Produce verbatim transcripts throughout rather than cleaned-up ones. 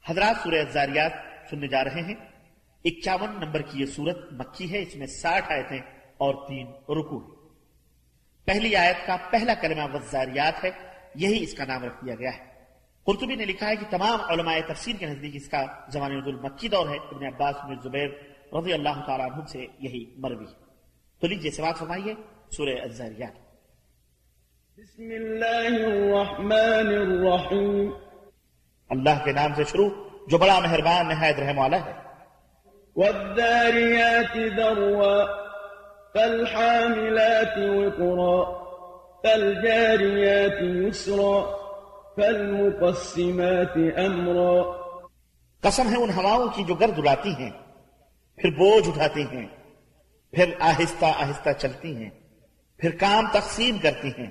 حضرات، سورہ الذاریات سننے جا رہے ہیں۔ اکیاون نمبر کی یہ سورت مکی ہے، اس میں ساٹھ آیتیں اور تین رکوع ہیں۔ پہلی آیت کا پہلا کلمہ والذاریات ہے، یہی اس کا نام رکھ دیا گیا ہے۔ قرطبی نے لکھا ہے کہ تمام علماء تفسیر کے نزدیک اس کا زمانہ نزول مکی دور ہے۔ ابن عباس بن زبیر رضی اللہ تعالیٰ عنہ سے یہی مروی ہے۔ تو لیجیے سماعت فرمائیے سورہ الذاریات۔ بسم اللہ الرحمن الرحیم، اللہ کے نام سے شروع جو بڑا مہربان نہایت رحم والا ہے۔ والذاریات ذروا فالحاملات وقرا فالجاریات یسرا فالمقسمات امرا۔ قسم ہے ان ہواؤں کی جو گرد اڑاتی ہیں، پھر بوجھ اٹھاتی ہیں، پھر آہستہ آہستہ چلتی ہیں، پھر کام تقسیم کرتی ہیں۔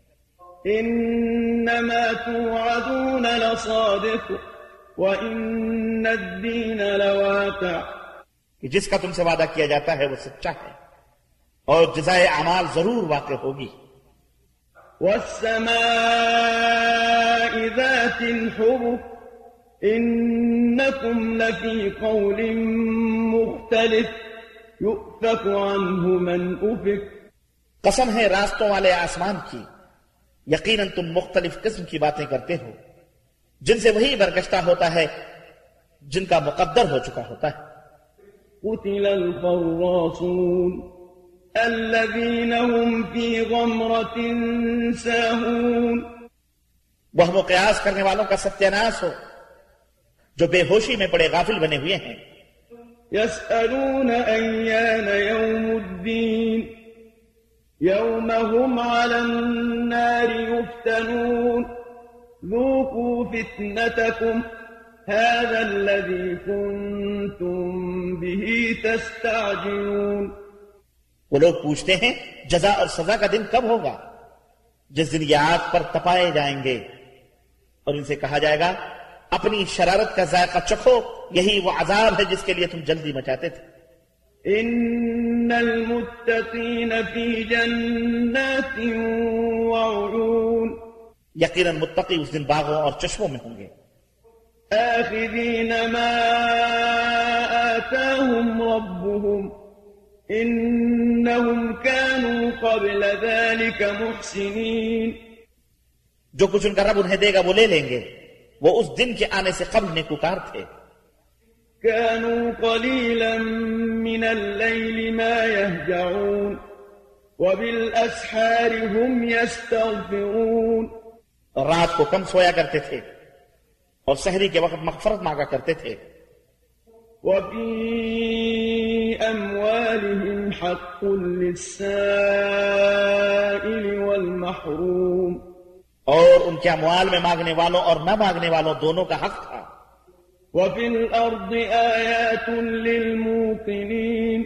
انما توعدون لصادق وان الدین لواقع۔ کہ جس کا تم سے وعدہ کیا جاتا ہے وہ سچا ہے اور جزائے اعمال ضرور واقع ہوگی۔ والسماء ذات الحبك انکم لفی قول مختلف یؤفک عنہ من افک۔ قسم ہے راستوں والے آسمان کی، یقیناً تم مختلف قسم کی باتیں کرتے ہو جن سے وہی برگشتہ ہوتا ہے جن کا مقدر ہو چکا ہوتا ہے۔ قتل الخراصون الذين هم في غمرة ساهون۔ وہم و قیاس کرنے والوں کا ستیہ ناس ہو جو بے ہوشی میں پڑے غافل بنے ہوئے ہیں۔ يسألون أيان يوم الدين يوم هم على النار يفتنون ذوقوا فتنتكم هذا الذي كنتم به تستعجلون۔ وہ لوگ پوچھتے ہیں جزا اور سزا کا دن کب ہوگا، جس دن یہ آگ پر تپائے جائیں گے، اور ان سے کہا جائے گا اپنی شرارت کا ذائقہ چکھو، یہی وہ عذاب ہے جس کے لیے تم جلدی مچاتے تھے۔ ان المتقین فی جنات وعیون۔ یقیناً متقی اس دن باغوں اور چشموں میں ہوں گے۔ آخذین ما آتاهم ربهم انہم كانوا قبل ذلك محسنین۔ جو کچھ ان کا رب انہیں دے گا وہ لے لیں گے، وہ اس دن کے آنے سے قبل نیکوکار تھے۔ كانوا قليلا من الليل ما يهجعون وبالأسحار هم يستغفرون۔ رات کو کم سویا کرتے تھے اور سحری کے وقت مغفرت مانگا کرتے تھے۔ وفي أموالهم حق للسائل والمحروم۔ اور ان کے اموال میں مانگنے والوں اور نہ مانگنے والوں دونوں کا حق تھا۔ وفي الأرض آيات للموقنين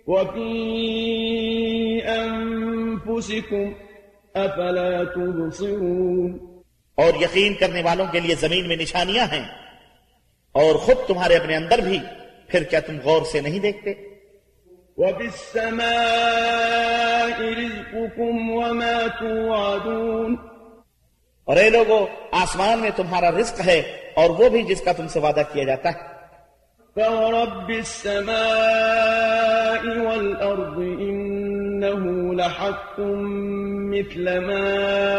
وفي أنفسكم أفلا تبصرون۔ اور یقین کرنے والوں کے لیے زمین میں نشانیاں ہیں، اور خود تمہارے اپنے اندر بھی، پھر کیا تم غور سے نہیں دیکھتے؟ وفي السماء رزقكم وما توعدون۔ اور اے لوگو، آسمان میں تمہارا رزق ہے اور وہ بھی جس کا تم سے وعدہ کیا جاتا ہے۔ فورب السماء والأرض إنه لحق مثل ما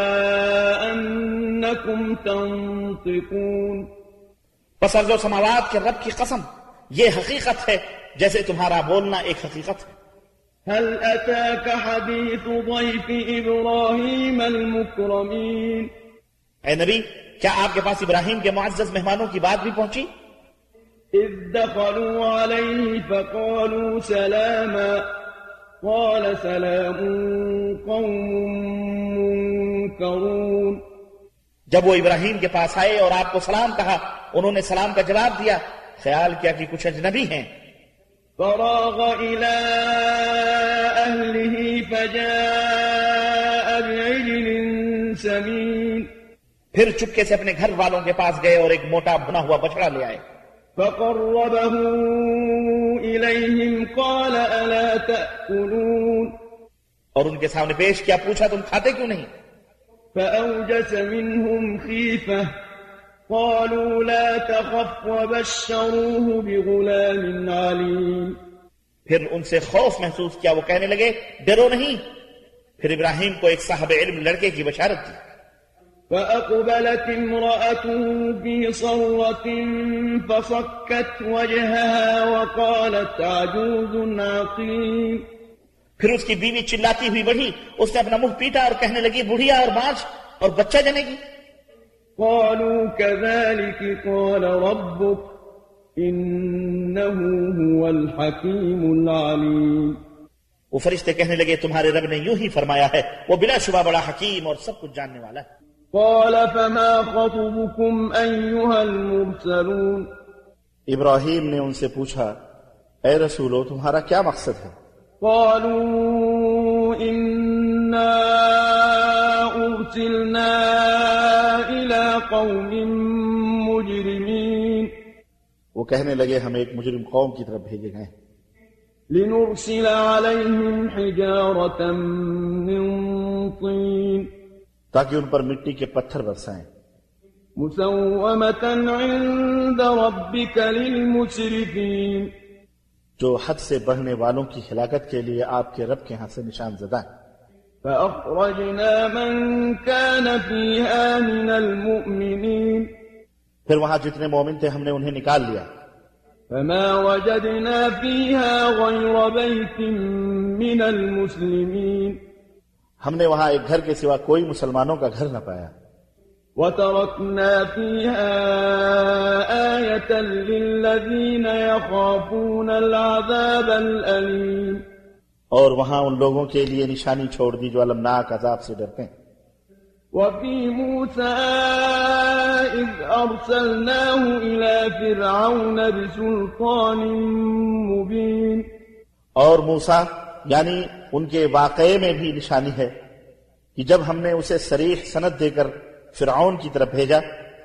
أنكم تنطقون۔ پس ارض و سماوات کے رب کی قسم، یہ حقیقت ہے جیسے تمہارا بولنا ایک حقیقت ہے۔ هل أتاك حديث ضيف إبراهيم المكرمين۔ اے نبی، کیا آپ کے پاس ابراہیم کے معزز مہمانوں کی بات بھی پہنچی؟ إذ دخلوا عليه فقالوا سلاما قال سلام قوم منكرون۔ جب وہ ابراہیم کے پاس آئے اور آپ کو سلام کہا، انہوں نے سلام کا جواب دیا، خیال کیا کہ کچھ اجنبی ہیں۔ فراغ إلى أهله فجاء بعجل سمين۔ پھر چپکے سے اپنے گھر والوں کے پاس گئے اور ایک موٹا بھنا ہوا بچڑا لے آئے۔ فقربه إليهم قال ألا تأكلون۔ اور ان کے سامنے پیش کیا، پوچھا تم کھاتے کیوں نہیں؟ فأوجس منهم خيفة قالوا لا تخف وبشروه بغلام عليم. پھر ان سے خوف محسوس کیا، وہ کہنے لگے ڈرو نہیں. پھر ابراہیم کو ایک صاحب علم لڑکے کی بشارت دی. فأقبلت امرأته في صرة فصكت وجهها وقالت عجوز عقيم. پھر اس کی بیوی چلاتی ہوئی بڑھی، اس نے اپنا منہ پیٹا اور کہنے لگی بڑھیا اور بانچ اور بچہ جنے گی. قالوا كذلك قال ربك إنه هو الحكيم العليم. وہ فرشتے کہنے لگے تمہارے رب نے یوں ہی فرمایا ہے، وہ بلا شبہ بڑا حکیم اور سب کچھ جاننے والا ہے. قال فما خطبكم أيها المرسلون. ابراہیم نے ان سے پوچھا اے رسولو تمہارا کیا مقصد ہے؟ قالوا إنا أرسلنا إلى قوم مجرمين. وہ کہنے لگے ہم ایک مجرم قوم کی طرف بھیجے گئے لنرسل عليهم حجارة من طين تاکہ ان پر مٹی کے پتھر برسائیں. مسومة عند ربك للمسرفين. جو حد سے بڑھنے والوں کی ہلاکت کے لیے آپ کے رب کے ہاں سے نشان زدہ ہیں. فأخرجنا من كان فيها من المؤمنين. پھر وہاں جتنے مومن تھے ہم نے انہیں نکال لیا. فما وجدنا فيها غير بيت من المسلمين. ہم نے وہاں ایک گھر کے سوا کوئی مسلمانوں کا گھر نہ پایا. وتركنا فيها آية للذين يخافون العذاب الأليم. اور وہاں ان لوگوں کے لیے نشانی چھوڑ دی جو المناک عذاب سے ڈرتے ہیں. وفي موسى إذ أرسلناه إلى فرعون بسلطان مبين. اور موسیٰ یعنی ان کے واقعے میں بھی نشانی ہے کہ جب ہم نے اسے صریح سند دے کر فرعون کی طرف بھیجا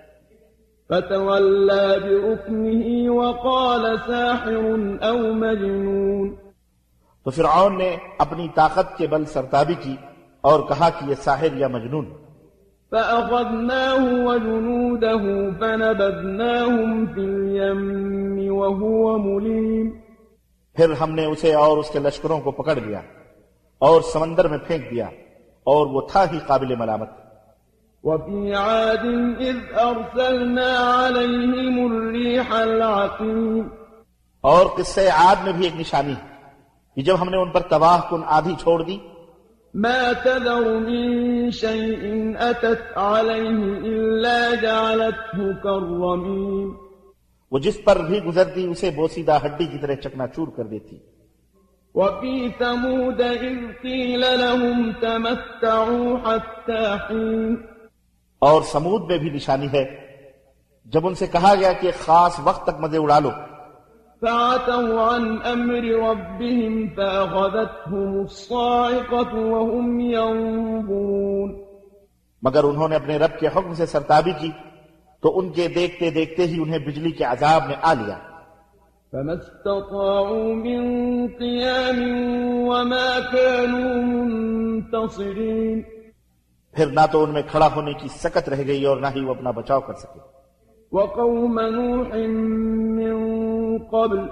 فتولى بركنه وقال ساحر أو مجنون. تو فرعون نے اپنی طاقت کے بل سرتابی کی اور کہا کہ یہ ساحر یا مجنون. فأخذناه وجنوده فنبذناهم في اليم وهو مليم. پھر ہم نے اسے اور اس کے لشکروں کو پکڑ لیا اور سمندر میں پھینک دیا اور وہ تھا ہی قابل ملامت. وفي عاد إذ أرسلنا عليهم الريح العقيم. اور قصے عاد میں بھی ایک نشانی ہے کہ جب ہم نے ان پر تباہ کن آندھی چھوڑ دی ما تذر من شيء أتت عليه إلا جعلته كالرميم. وہ جس پر بھی گزرتی اسے بوسیدہ ہڈی کی طرح چکنا چور کر دیتی. وفي ثمود إذ قيل لهم تمتعوا حتى حين. اور سمود میں بھی نشانی ہے جب ان سے کہا گیا کہ ایک خاص وقت تک مزے اڑا لو. فعتوا عن أمر ربهم فأخذتهم الصاعقة وهم ينظرون. مگر انہوں نے اپنے رب کے حکم سے سرتابی کی تو ان کے دیکھتے دیکھتے ہی انہیں بجلی کے عذاب نے آ لیا. فما استطاعوا من قيام وما كانوا منتصرين. پھر نہ تو ان میں کھڑا ہونے کی سکت رہ گئی اور نہ ہی وہ اپنا بچاؤ کر سکے. وقوم نوح من قبل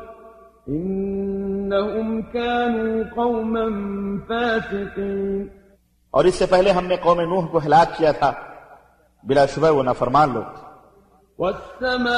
إنهم كانوا قوما فاسقين. اور اس سے پہلے ہم نے قوم نوح کو ہلاک کیا تھا، بلا شبہ وہ نافرمان لوگ تھے. والسماء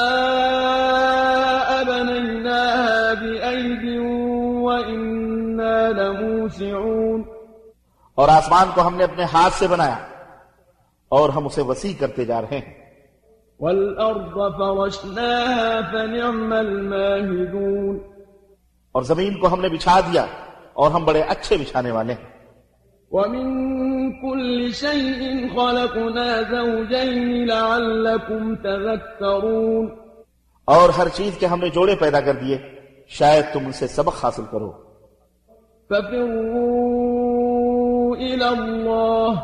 بنيناها بأيد وإنا لموسعون. اور آسمان کو ہم نے اپنے ہاتھ سے بنایا اور ہم اسے وسیع کرتے جا رہے ہیں. والأرض فرشناها فنعم الماهدون. اور زمین کو ہم نے بچھا دیا اور ہم بڑے اچھے بچھانے والے ہیں. ومن كل شيء خلقنا زوجين لعلكم تذكرون. اور ہر چیز کے ہم نے جوڑے پیدا کر دیے شاید تم ان سے سبق حاصل کرو. ففروا إلى الله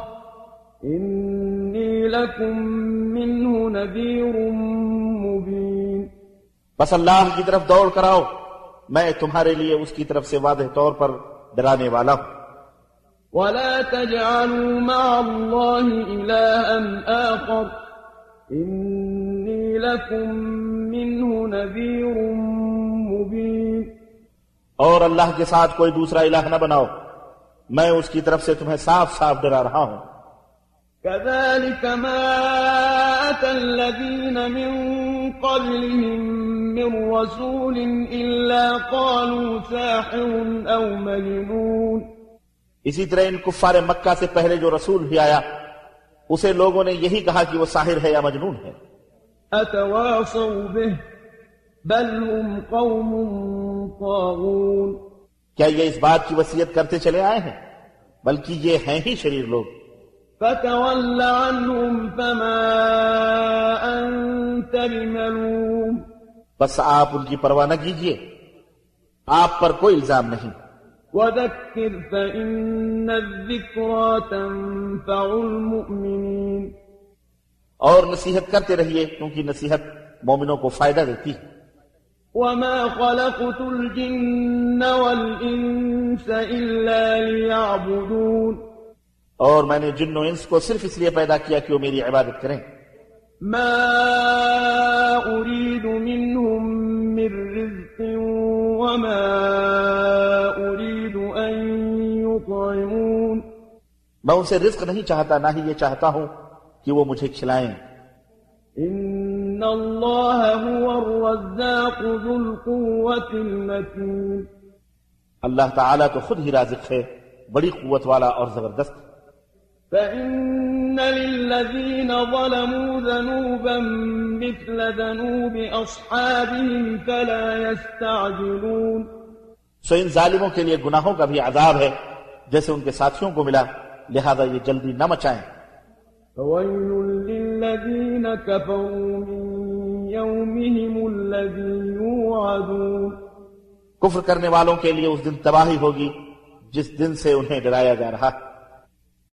إني لكم منه نذير مبين. بس اللہ کی طرف دوڑ کر آؤ، میں تمہارے لیے اس کی طرف سے واضح طور پر ڈرانے والا ہوں. ولا تجعلوا مع الله إلها آخر إني لكم منه نذير مبين اور اللہ کے ساتھ کوئی دوسرا الہ نہ بناؤ، میں اس کی طرف سے تمہیں صاف صاف ڈرا رہا ہوں۔ كذلك ما أتى الذين من قبلهم من رسول إلا قالوا ساحر أو مجنون اسی طرح ان کفار مکہ سے پہلے جو رسول بھی آیا اسے لوگوں نے یہی کہا کہ وہ ساحر ہے یا مجنون ہے۔ أتواصوا به بل هم قوم طاغون کیا یہ اس بات کی وصیت کرتے چلے آئے ہیں؟ بلکہ یہ ہیں ہی شریر لوگ۔ فتول عنهم فما أنت بملوم بس آپ ان کی پرواہ نہ کیجیے، آپ پر کوئی الزام نہیں۔ وذكر فإن الذكرى تنفع المؤمنين اور نصیحت کرتے رہیے کیونکہ نصیحت مومنوں کو فائدہ دیتی ہے۔ وما خلقت الجن والإنس إلا ليعبدون اور میں نے جن و انس کو صرف اس لیے پیدا کیا کہ وہ میری عبادت کریں۔ ما أريد منهم من رزق وما أريد أن يطعمون میں ان سے رزق نہیں چاہتا، نہ ہی یہ چاہتا ہوں کہ وہ مجھے کھلائیں۔ إن الله هو الرزاق ذو القوة المتين اللہ تعالیٰ تو خود ہی رازق ہے، بڑی قوت والا اور زبردست۔ فإن للذين ظلموا ذنوبا مثل ذنوب أصحابهم فلا يستعجلون سو ان ظالموں کے لیے گناہوں کا بھی عذاب ہے جیسے ان کے ساتھیوں کو ملا، لہذا یہ جلدی نہ مچائیں۔ فويل للذين كفروا من يومهم الذي يوعدون کفر کرنے والوں کے لیے اس دن تباہی ہوگی جس دن سے انہیں ڈرایا جا رہا ہے۔